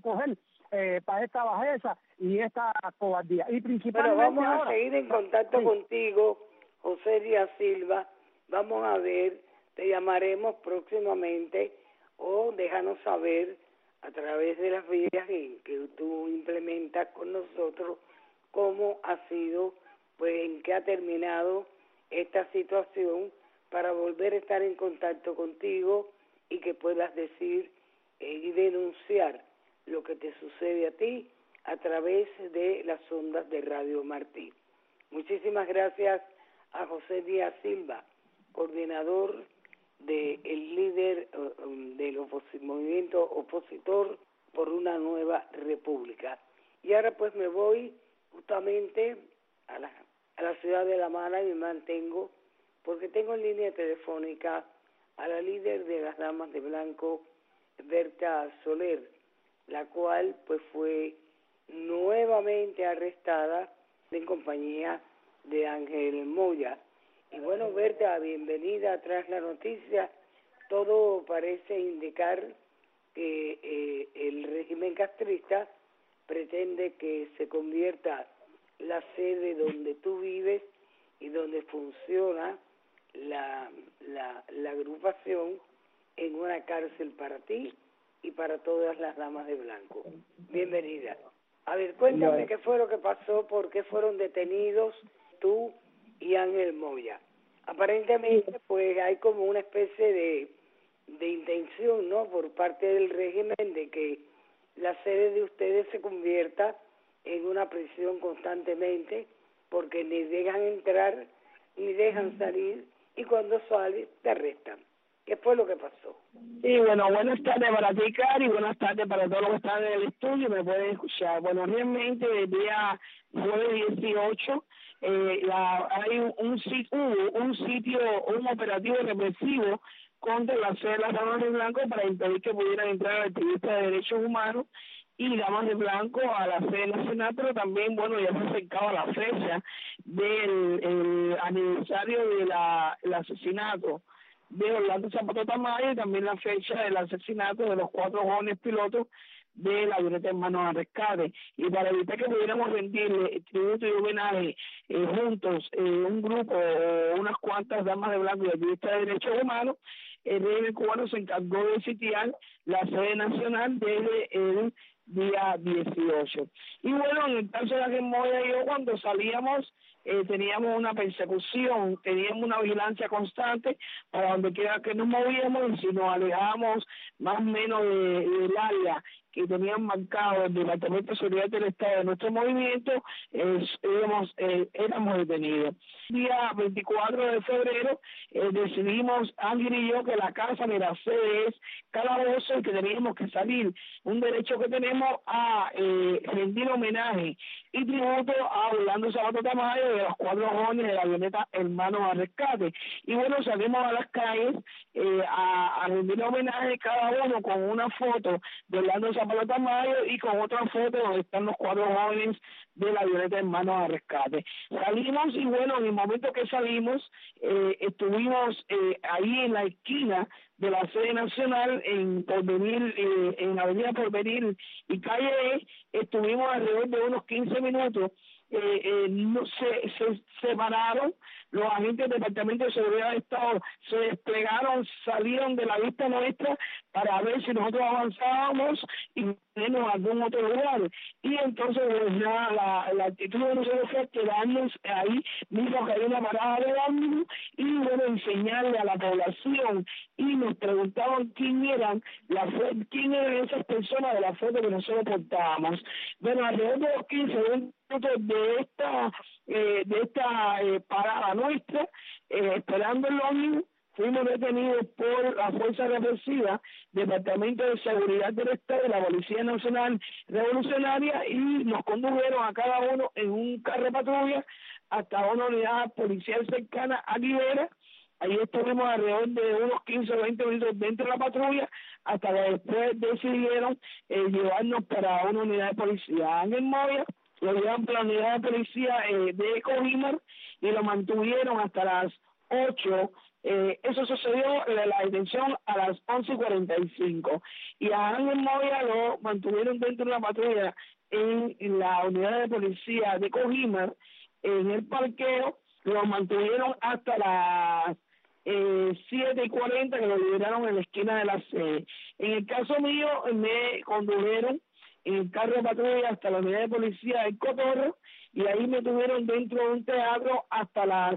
para esta bajeza y esta cobardía. Y principalmente bueno, vamos ahora, a seguir en contacto sí. contigo, José Díaz Silva. Vamos a ver, te llamaremos próximamente o déjanos saber a través de las vías que tú implementas con nosotros cómo ha sido, pues en qué ha terminado esta situación, para volver a estar en contacto contigo y que puedas decir y denunciar lo que te sucede a ti a través de las ondas de Radio Martí. Muchísimas gracias a José Díaz Silva, coordinador del líder del movimiento opositor por una nueva república. Y ahora pues me voy justamente a la ciudad de La Habana y me mantengo, porque tengo en línea telefónica a la líder de las Damas de Blanco, Berta Soler, la cual pues fue nuevamente arrestada en compañía de Ángel Moya. Y bueno, Berta, bienvenida tras la noticia. Todo parece indicar que el régimen castrista pretende que se convierta la sede donde tú vives y donde funciona la agrupación en una cárcel para ti y para todas las damas de blanco. Bienvenida. A ver, cuéntame qué fue lo que pasó, por qué fueron detenidos tú y Ángel Moya. Aparentemente, pues hay como una especie de intención, ¿no?, por parte del régimen de que la sede de ustedes se convierta en una prisión constantemente, porque ni dejan entrar ni dejan salir, y cuando sales te arrestan. ¿Qué fue lo que pasó? Sí, bueno, buenas tardes para ti, Cari, y buenas tardes para todos los que están en el estudio, me pueden escuchar. Bueno, realmente el día jueves 18 hay un operativo represivo contra la sede de las Damas de Blanco para impedir que pudieran entrar activistas de derechos humanos y Damas de Blanco a la sede nacional, pero también, bueno, ya se acercaba la fecha del aniversario del asesinato de Orlando Zapata Tamayo, y también la fecha del asesinato de los 4 jóvenes pilotos de la avioneta Hermanos al Rescate. Y para evitar que pudiéramos rendirle tributo y homenaje juntos, un grupo o unas cuantas damas de blanco y activistas de derechos humanos, el régimen cubano se encargó de sitiar la sede nacional desde el día 18. Y bueno, en el caso de Ángel Moya y yo, cuando salíamos, teníamos una persecución, teníamos una vigilancia constante para donde quiera que nos movíamos, y si nos alejábamos más o menos del área que tenían marcado el Departamento de Seguridad del Estado de nuestro movimiento, éramos detenidos. El día 24 de febrero decidimos, Ángel y yo, que la casa de la sede es calabozo y que teníamos que salir, un derecho que tenemos a rendir homenaje y tributo a Orlando Zapata Tamayo, de los 4 jóvenes de la avioneta Hermanos al Rescate. Y bueno, salimos a las calles a rendir homenaje, cada uno con una foto de Orlando Zapata Tamayo y con otra foto donde están los 4 jóvenes de la avioneta Hermanos al Rescate. Salimos y bueno, en el momento que salimos, estuvimos ahí en la esquina de la sede nacional en Porvenir, en la avenida Porvenir y calle E, estuvimos alrededor de unos 15 minutos no se separaron. Los agentes del Departamento de Seguridad del Estado se desplegaron, salieron de la vista nuestra para ver si nosotros avanzábamos y irnos a algún otro lugar. Y entonces pues, la actitud de nosotros fue quedarnos ahí, mismo que había una parada de ómnibus, y bueno, enseñarle a la población. Y nos preguntaban quién eran esas personas de la foto que nosotros portábamos. Bueno, alrededor de los 15 minutos de esta parada nuestra, esperando el ómnibus, fuimos detenidos por la Fuerza Represiva, Departamento de Seguridad del Estado y la Policía Nacional Revolucionaria, y nos condujeron a cada uno en un carro de patrulla hasta una unidad policial cercana a Rivera. Ahí estuvimos alrededor de unos 15 o 20 minutos dentro de la patrulla, hasta que después decidieron llevarnos para una unidad de policía. Ángel Moya lo llevaron para la unidad de policía de Cojimar y lo mantuvieron hasta las 8. Eso sucedió, la detención, a las 11:45. Y a Ángel Moya lo mantuvieron dentro de la patrulla en la unidad de policía de Cojimar, en el parqueo, lo mantuvieron hasta las 7:40, que lo liberaron en la esquina de la sede. En el caso mío, me condujeron en el carro de patrulla hasta la unidad de policía del Cotorro, y ahí me tuvieron dentro de un teatro hasta las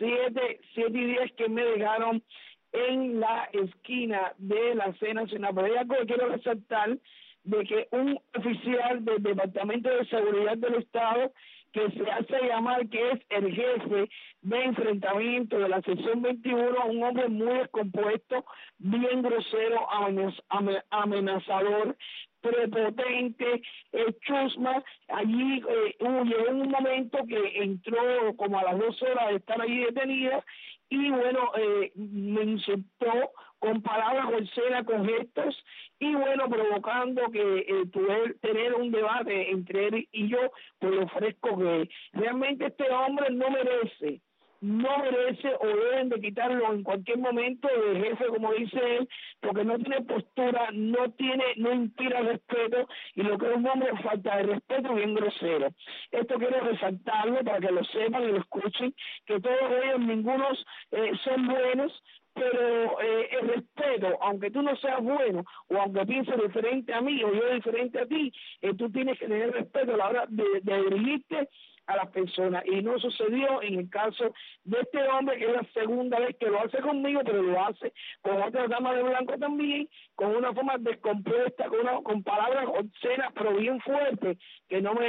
7:10, que me dejaron en la esquina de la sede nacional. Pero hay algo que quiero resaltar, de que un oficial del Departamento de Seguridad del Estado, que se hace llamar que es el jefe de enfrentamiento de la sección 21, un hombre muy descompuesto, bien grosero, amenazador, prepotente, chusma. Allí llegó un momento que entró como a las 2 horas de estar allí detenida, y bueno, me insultó con palabras groseras, con gestos, y bueno, provocando que tener un debate entre él y yo. Pues le ofrezco que realmente este hombre no merece o deben de quitarlo en cualquier momento de jefe, como dice él, porque no tiene postura, no inspira respeto, y lo que es un hombre falta de respeto, bien grosero. Esto quiero resaltarlo para que lo sepan y lo escuchen, que todos ellos, ningunos son buenos, pero el respeto, aunque tú no seas bueno, o aunque pienses diferente a mí, o yo diferente a ti, tú tienes que tener respeto a la hora de dirigirte a las personas. Y no sucedió en el caso de este hombre, que es la segunda vez que lo hace conmigo, pero lo hace con otra dama de blanco también, con una forma descompuesta, con palabras obscenas, pero bien fuertes, que no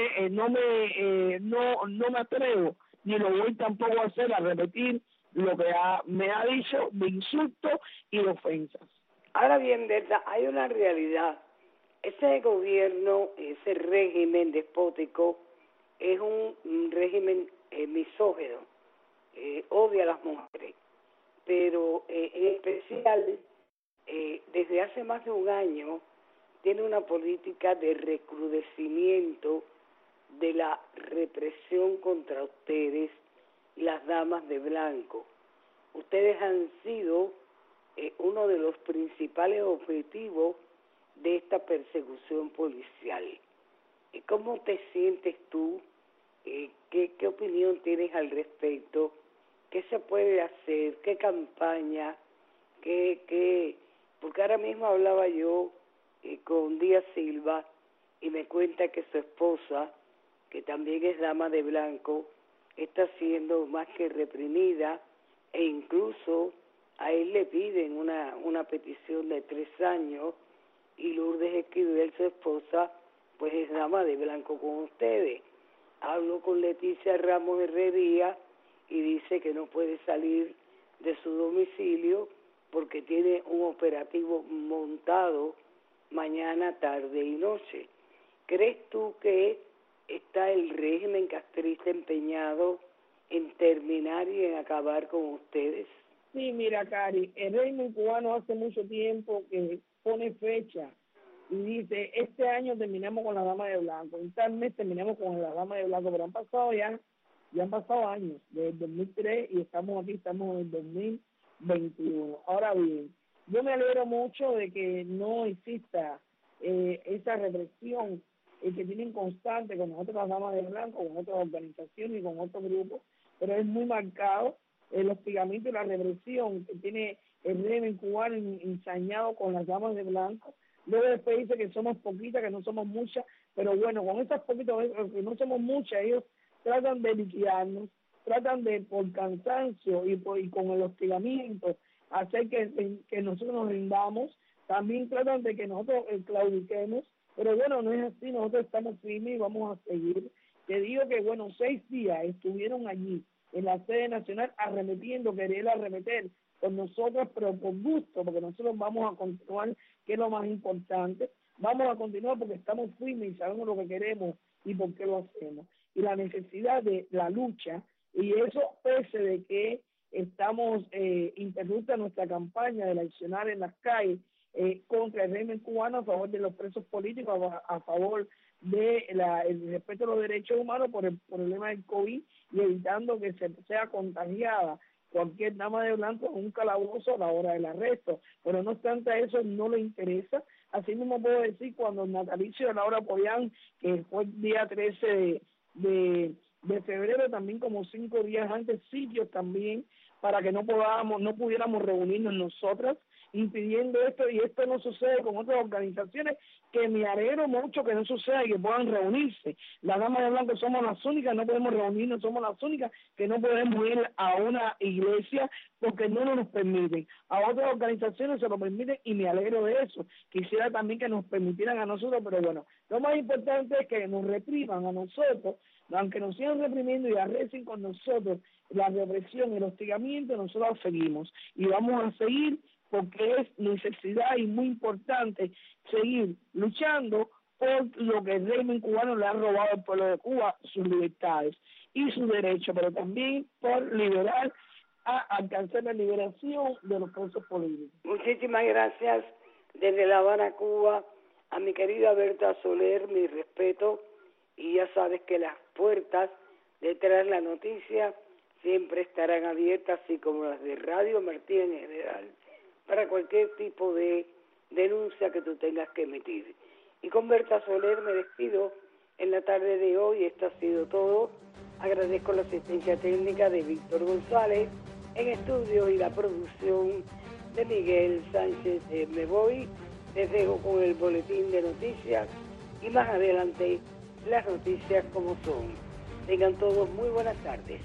me atrevo, ni lo voy tampoco a hacer, a repetir lo que me ha dicho de insultos y de ofensas. Ahora bien, verdad, hay una realidad. Ese gobierno, ese régimen despótico, es un régimen misógino, odia a las mujeres, pero en especial desde hace más de un año tiene una política de recrudecimiento de la represión contra ustedes, las damas de blanco. Ustedes han sido uno de los principales objetivos de esta persecución policial. ¿Cómo te sientes tú? ¿Qué opinión tienes al respecto? ¿Qué se puede hacer? ¿Qué campaña? Porque ahora mismo hablaba yo con Díaz Silva, y me cuenta que su esposa, que también es dama de blanco, está siendo más que reprimida, e incluso a él le piden una petición de 3 años, y Lourdes Esquivel, su esposa, pues es dama de blanco con ustedes. Hablo con Leticia Ramos Herrería y dice que no puede salir de su domicilio porque tiene un operativo montado mañana, tarde y noche. ¿Crees tú que está el régimen castrista empeñado en terminar y en acabar con ustedes? Sí, mira, Cari, el régimen cubano hace mucho tiempo que pone fecha y dice, este año terminamos con la dama de blanco, en tal mes terminamos con la dama de blanco, pero han pasado años, desde el 2003, y estamos en el 2021. Ahora bien, yo me alegro mucho de que no exista esa represión que tienen constante con nosotros las Damas de Blanco, con otras organizaciones y con otros grupos, pero es muy marcado el hostigamiento y la represión que tiene el régimen cubano ensañado con las Damas de Blanco. Luego después dice que somos poquitas, que no somos muchas, pero bueno, con esas poquitas, que no somos muchas, ellos tratan de liquidarnos, tratan de, por cansancio y con el hostigamiento, hacer que nosotros nos rindamos. También tratan de que nosotros claudiquemos, pero bueno, no es así, nosotros estamos firmes y vamos a seguir. Te digo que, bueno, 6 días estuvieron allí en la sede nacional arremetiendo, queriendo arremeter con nosotros, pero por gusto, porque nosotros vamos a continuar, que es lo más importante. Vamos a continuar porque estamos firmes y sabemos lo que queremos y por qué lo hacemos. Y la necesidad de la lucha, y eso pese de que estamos interrupta nuestra campaña de eleccionar en las calles contra el régimen cubano a favor de los presos políticos, a favor de el respeto a los derechos humanos por el problema del COVID y evitando que sea contagiada cualquier dama de blanco en un calabozo a la hora del arresto. Pero no obstante a eso no le interesa. Así mismo puedo decir cuando el natalicio de Laura Pollán, que fue el día 13 de febrero, también como 5 días antes, sitios también para que no pudiéramos reunirnos nosotras, impidiendo esto, y esto no sucede con otras organizaciones, que me alegro mucho que no suceda y que puedan reunirse. Las Damas de Blanco somos las únicas, no podemos reunirnos, somos las únicas que no podemos ir a una iglesia porque no nos permiten. A otras organizaciones se lo permiten y me alegro de eso. Quisiera también que nos permitieran a nosotros, pero bueno, lo más importante es que nos repriman a nosotros, aunque nos sigan reprimiendo y arrecen con nosotros la represión y el hostigamiento, nosotros seguimos y vamos a seguir porque es necesidad y muy importante seguir luchando por lo que el régimen cubano le ha robado al pueblo de Cuba, sus libertades y sus derechos, pero también por liberar, alcanzar la liberación de los presos políticos. Muchísimas gracias desde La Habana, Cuba, a mi querida Berta Soler, mi respeto, y ya sabes que las puertas detrás de la noticia siempre estarán abiertas, así como las de Radio Martí en general, para cualquier tipo de denuncia que tú tengas que emitir. Y con Berta Soler me despido en la tarde de hoy. Esto ha sido todo. Agradezco la asistencia técnica de Víctor González en estudio y la producción de Miguel Sánchez. Me voy, les dejo con el boletín de noticias y más adelante las noticias como son. Tengan todos muy buenas tardes.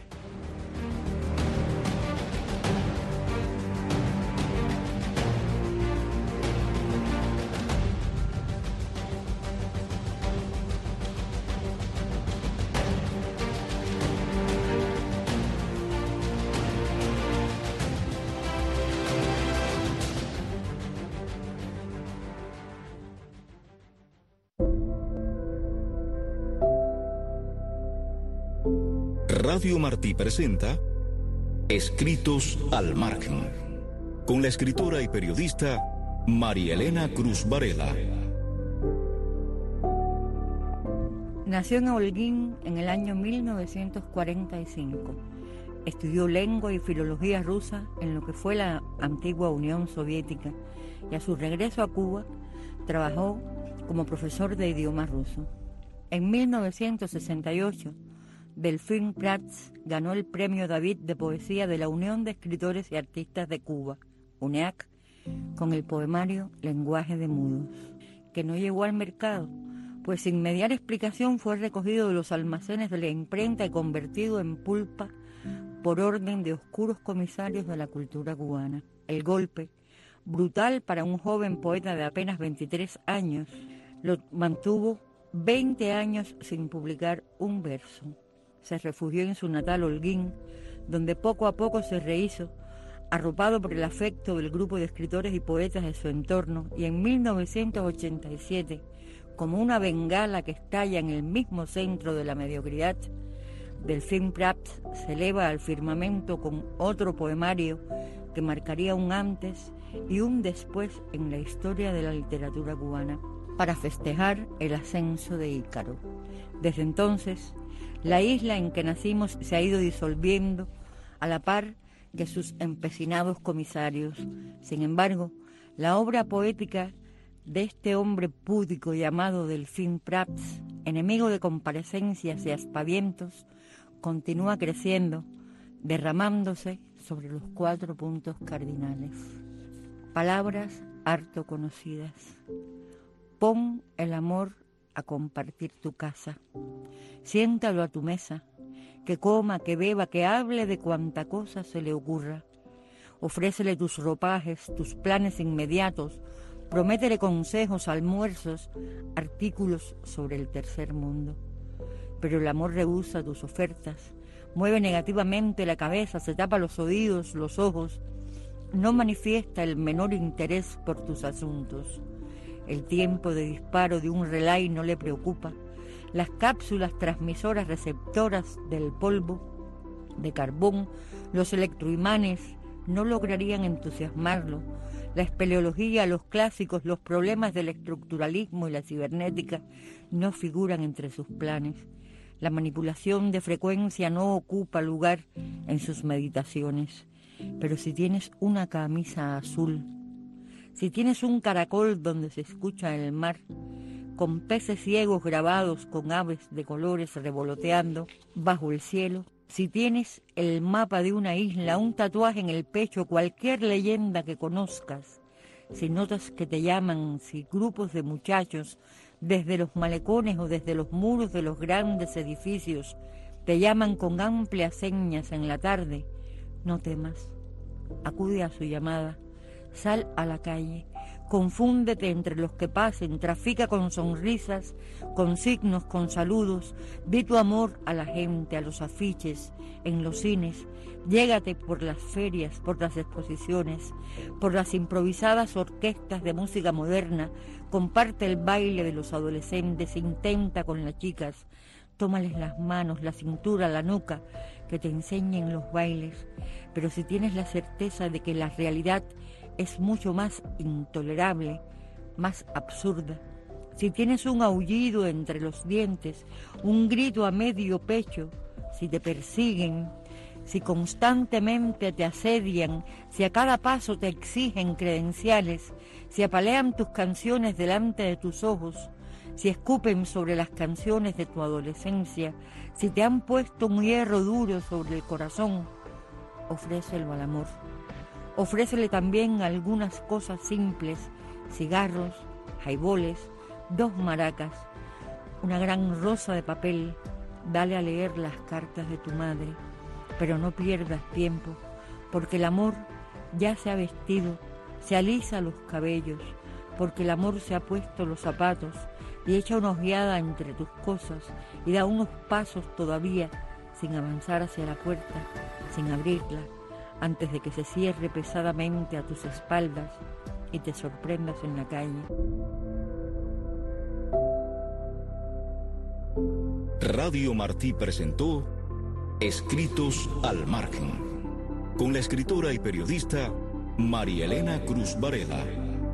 Radio Martí presenta Escritos al Margen, con la escritora y periodista María Elena Cruz Varela. Nació en Holguín en el año 1945. Estudió lengua y filología rusa en lo que fue la antigua Unión Soviética y a su regreso a Cuba trabajó como profesor de idioma ruso. En 1968, Delfín Prats ganó el Premio David de Poesía de la Unión de Escritores y Artistas de Cuba, UNEAC, con el poemario Lenguaje de Mudos, que no llegó al mercado, pues sin mediar explicación fue recogido de los almacenes de la imprenta y convertido en pulpa por orden de oscuros comisarios de la cultura cubana. El golpe, brutal para un joven poeta de apenas 23 años, lo mantuvo 20 años sin publicar un verso. Se refugió en su natal Holguín, donde poco a poco se rehizo, arropado por el afecto del grupo de escritores y poetas de su entorno, y en 1987, como una bengala que estalla en el mismo centro de la mediocridad, Delfín Prats se eleva al firmamento con otro poemario que marcaría un antes y un después en la historia de la literatura cubana, para festejar el ascenso de Ícaro. Desde entonces, la isla en que nacimos se ha ido disolviendo a la par que sus empecinados comisarios. Sin embargo, la obra poética de este hombre púdico llamado Delfín Prats enemigo de comparecencias y aspavientos, continúa creciendo, derramándose sobre los 4 puntos cardinales. Palabras harto conocidas. Pon el amor a compartir tu casa. Siéntalo a tu mesa, que coma, que beba, que hable de cuanta cosa se le ocurra. Ofrécele tus ropajes, tus planes inmediatos, prométele consejos, almuerzos, artículos sobre el tercer mundo. Pero el amor rehúsa tus ofertas, mueve negativamente la cabeza, se tapa los oídos, los ojos, no manifiesta el menor interés por tus asuntos. El tiempo de disparo de un relay no le preocupa. Las cápsulas transmisoras receptoras del polvo de carbón, los electroimanes, no lograrían entusiasmarlo. La espeleología, los clásicos, los problemas del estructuralismo y la cibernética no figuran entre sus planes. La manipulación de frecuencia no ocupa lugar en sus meditaciones. Pero si tienes una camisa azul, si tienes un caracol donde se escucha el mar, con peces ciegos grabados con aves de colores revoloteando bajo el cielo, si tienes el mapa de una isla, un tatuaje en el pecho, cualquier leyenda que conozcas, si notas que te llaman, si grupos de muchachos, desde los malecones o desde los muros de los grandes edificios, te llaman con amplias señas en la tarde, no temas, acude a su llamada, sal a la calle, confúndete entre los que pasen, trafica con sonrisas, con signos, con saludos, di tu amor a la gente, a los afiches, en los cines, llégate por las ferias, por las exposiciones, por las improvisadas orquestas de música moderna, comparte el baile de los adolescentes, intenta con las chicas, tómales las manos, la cintura, la nuca, que te enseñen los bailes, pero si tienes la certeza de que la realidad es mucho más intolerable, más absurda, si tienes un aullido entre los dientes, un grito a medio pecho, si te persiguen, si constantemente te asedian, si a cada paso te exigen credenciales, si apalean tus canciones delante de tus ojos, si escupen sobre las canciones de tu adolescencia, si te han puesto un hierro duro sobre el corazón, ofrécelo al amor. Ofrécele también algunas cosas simples, cigarros, jaiboles, 2 maracas, una gran rosa de papel, dale a leer las cartas de tu madre, pero no pierdas tiempo, porque el amor ya se ha vestido, se alisa los cabellos, porque el amor se ha puesto los zapatos y echa una ojeada entre tus cosas y da unos pasos todavía sin avanzar hacia la puerta, sin abrirla, antes de que se cierre pesadamente a tus espaldas y te sorprendas en la calle. Radio Martí presentó Escritos al Margen, con la escritora y periodista María Elena Cruz Varela.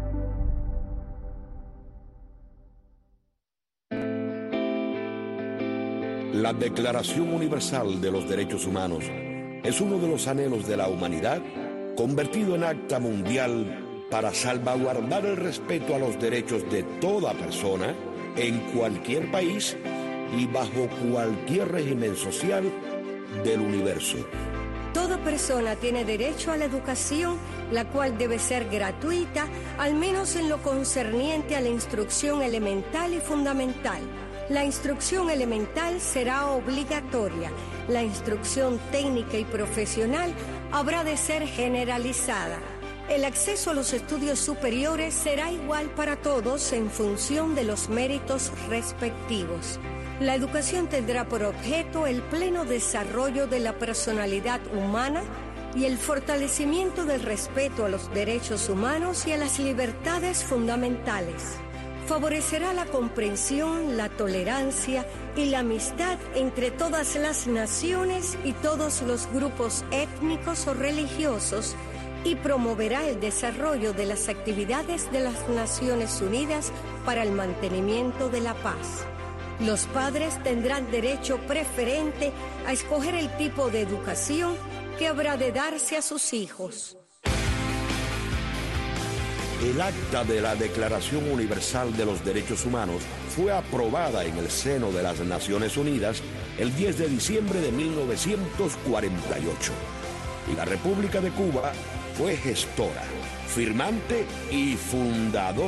La Declaración Universal de los Derechos Humanos es uno de los anhelos de la humanidad convertido en acta mundial para salvaguardar el respeto a los derechos de toda persona en cualquier país y bajo cualquier régimen social del universo. Toda persona tiene derecho a la educación, la cual debe ser gratuita, al menos en lo concerniente a la instrucción elemental y fundamental. La instrucción elemental será obligatoria. La instrucción técnica y profesional habrá de ser generalizada. El acceso a los estudios superiores será igual para todos en función de los méritos respectivos. La educación tendrá por objeto el pleno desarrollo de la personalidad humana y el fortalecimiento del respeto a los derechos humanos y a las libertades fundamentales. Favorecerá la comprensión, la tolerancia y la amistad entre todas las naciones y todos los grupos étnicos o religiosos y promoverá el desarrollo de las actividades de las Naciones Unidas para el mantenimiento de la paz. Los padres tendrán derecho preferente a escoger el tipo de educación que habrá de darse a sus hijos. El acta de la Declaración Universal de los Derechos Humanos fue aprobada en el seno de las Naciones Unidas el 10 de diciembre de 1948. Y la República de Cuba fue gestora, firmante y fundadora